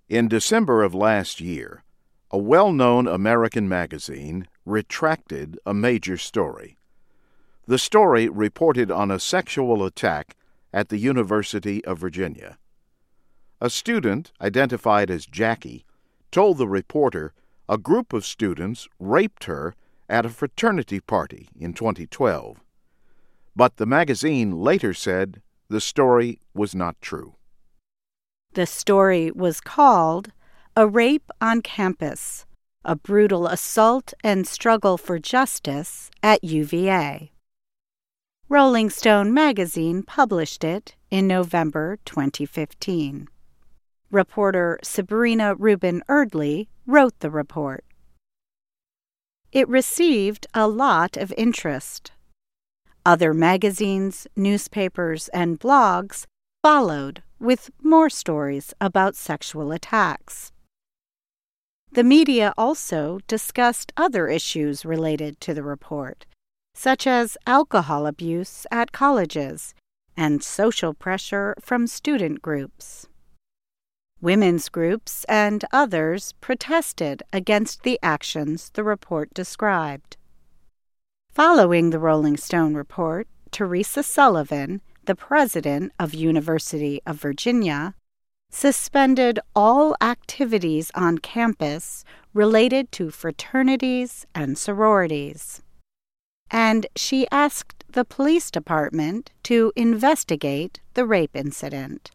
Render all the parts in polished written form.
In December of last year, a well-known American magazine retracted a major story. The story reported on a sexual attack at the University of Virginia. A student, identified as Jackie, told the reporter a group of students raped her at a fraternity party in 2012. But the magazine later said the story was not true. The story was called A Rape on Campus, a Brutal Assault and Struggle for Justice at UVA. Rolling Stone magazine published it in November 2015. Reporter Sabrina Rubin Erdely wrote the report. It received a lot of interest. Other magazines, newspapers, and blogs followed with more stories about sexual attacks. The media also discussed other issues related to the report, such as alcohol abuse at colleges and social pressure from student groups. Women's groups and others protested against the actions the report described. Following the Rolling Stone report, Teresa Sullivan, the president of University of Virginia, suspended all activities on campus related to fraternities and sororities. And she asked the police department to investigate the rape incident.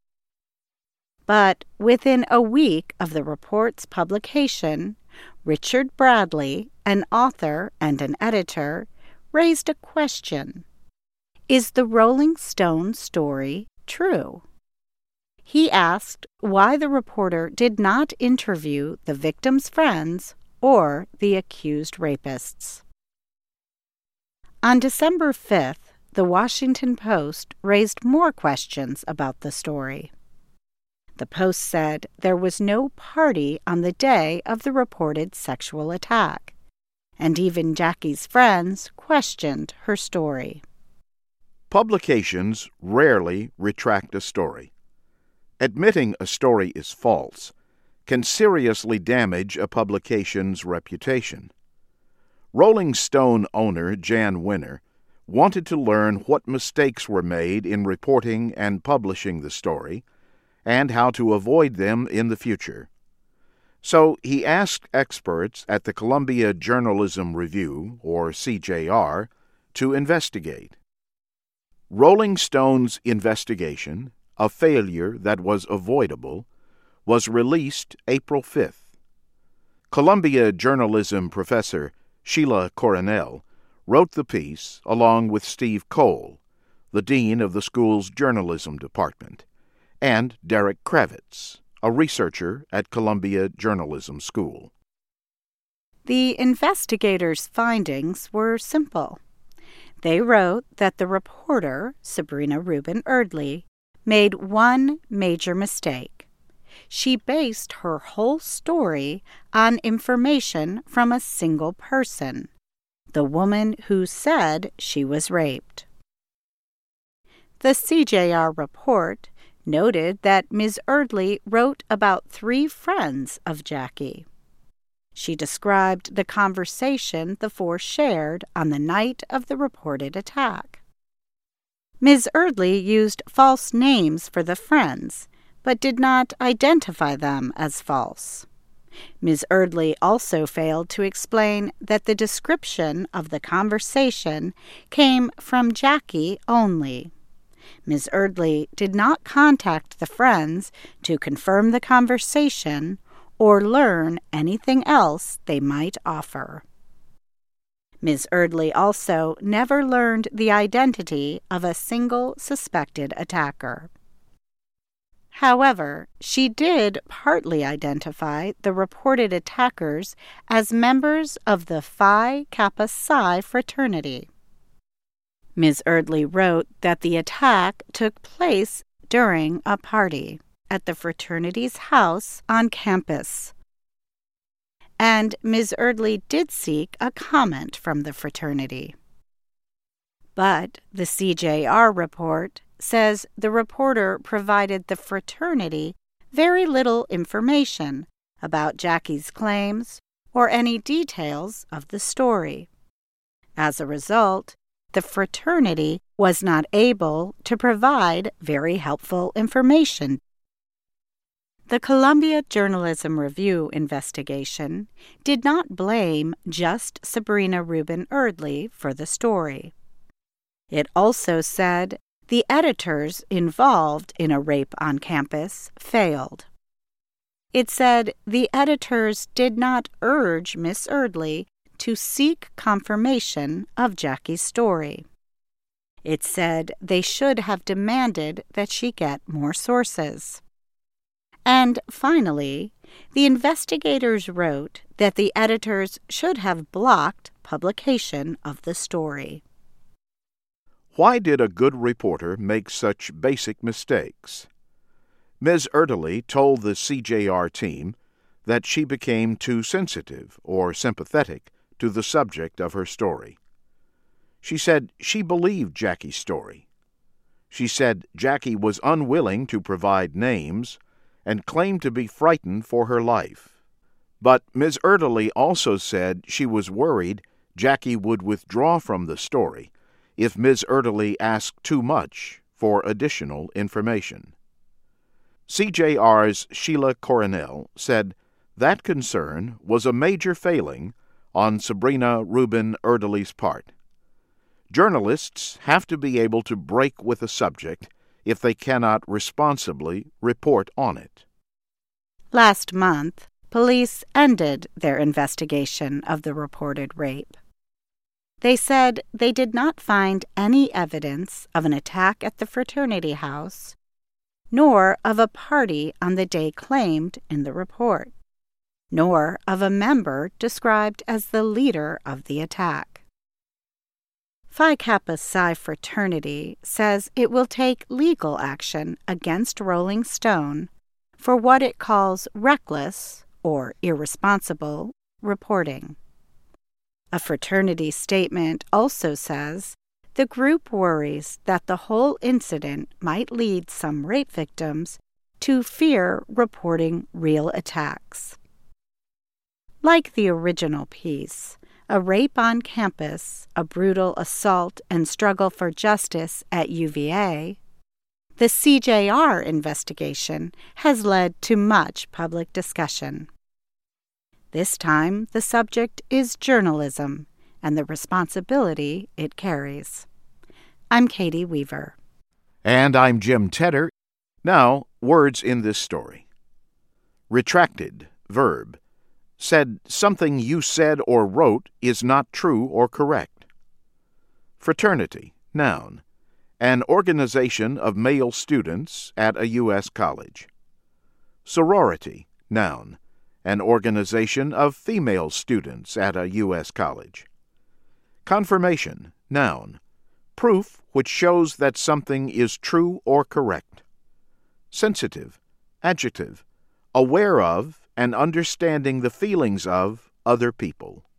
But within a week of the report's publication, Richard Bradley, an author and an editor, raised a question. Is the Rolling Stone story true? He asked why the reporter did not interview the victims' friends or the accused rapists. On December 5th, the Washington Post raised more questions about the story. The Post said there was no party on the day of the reported sexual attack, and even Jackie's friends questioned her story. Publications rarely retract a story. Admitting a story is false can seriously damage a publication's reputation. Rolling Stone owner Jan Winner wanted to learn what mistakes were made in reporting and publishing the story, and how to avoid them in the future. So he asked experts at the Columbia Journalism Review, or CJR, to investigate. Rolling Stone's investigation, a failure that was avoidable, was released April 5th. Columbia journalism professor Sheila Coronel wrote the piece along with Steve Cole, the dean of the school's journalism department, and Derek Kravitz, a researcher at Columbia Journalism School. The investigators' findings were simple. They wrote that the reporter, Sabrina Rubin Erdely, made one major mistake. She based her whole story on information from a single person, the woman who said she was raped. The CJR report noted that Ms. Erdely wrote about 3 friends of Jackie. She described the conversation the 4 shared on the night of the reported attack. Ms. Erdely used false names for the friends, but did not identify them as false. Ms. Erdely also failed to explain that the description of the conversation came from Jackie only. Ms. Erdely did not contact the friends to confirm the conversation or learn anything else they might offer. Ms. Erdely also never learned the identity of a single suspected attacker. However, she did partly identify the reported attackers as members of the Phi Kappa Psi fraternity. Ms. Erdely wrote that the attack took place during a party at the fraternity's house on campus. And Ms. Erdely did seek a comment from the fraternity. But the CJR report says the reporter provided the fraternity very little information about Jackie's claims or any details of the story. As a result, the fraternity was not able to provide very helpful information. The Columbia Journalism Review investigation did not blame just Sabrina Rubin Erdely for the story. It also said the editors involved in A Rape on Campus failed. It said the editors did not urge Miss Erdely to seek confirmation of Jackie's story. It said they should have demanded that she get more sources. And finally, the investigators wrote that the editors should have blocked publication of the story. Why did a good reporter make such basic mistakes? Ms. Erdely told the CJR team that she became too sensitive or sympathetic to the subject of her story. She said she believed Jackie's story. She said Jackie was unwilling to provide names and claimed to be frightened for her life. But Ms. Erdely also said she was worried Jackie would withdraw from the story if Ms. Erdely asked too much for additional information. CJR's Sheila Coronel said that concern was a major failing on Sabrina Rubin Erdely's part. Journalists have to be able to break with a subject if they cannot responsibly report on it. Last month, police ended their investigation of the reported rape. They said they did not find any evidence of an attack at the fraternity house, nor of a party on the day claimed in the report, nor of a member described as the leader of the attack. Phi Kappa Psi fraternity says it will take legal action against Rolling Stone for what it calls reckless or irresponsible reporting. A fraternity statement also says the group worries that the whole incident might lead some rape victims to fear reporting real attacks. Like the original piece, A Rape on Campus, A Brutal Assault and Struggle for Justice at UVA, the CJR investigation has led to much public discussion. This time, the subject is journalism and the responsibility it carries. I'm Katie Weaver. And I'm Jim Tedder. Now, words in this story. Retracted, verb. Said something you said or wrote is not true or correct. Fraternity, noun. An organization of male students at a U.S. college. Sorority, noun. An organization of female students at a U.S. college. Confirmation, noun. Proof which shows that something is true or correct. Sensitive, adjective. Aware of and understanding the feelings of other people.